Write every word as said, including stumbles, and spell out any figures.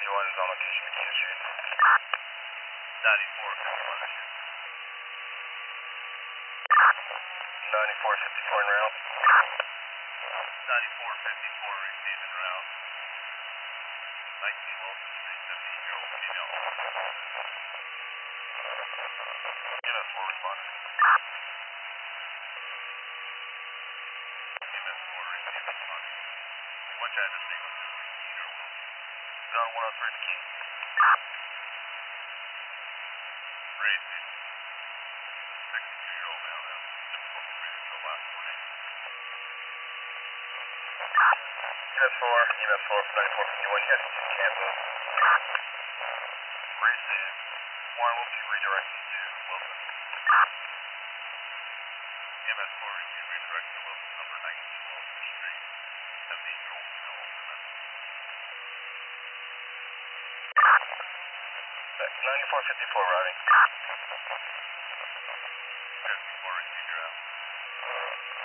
one is on location, McKean Street. ninety-four fifty-one issue. ninety-four fifty-four en route. ninety-four fifty-four received en route. nineteen Wilson Street, seventeen-year-old female. E M S four responding. E M S four received responding. What address are you going to McKean or Wilson? Zone one oh three McKean. Racing. sixty-two-year-old male has difficulty breathing for the last four days. E M S four, E M S four, ninety-four fifty-one, yes, cancel. Racing. One will be redirected to Wilson. E M S four received redirected to Wilson, number nineteen Wilson Street. seventeen-year-old female also message. ninety-four fifty-four routing. ten four received your out.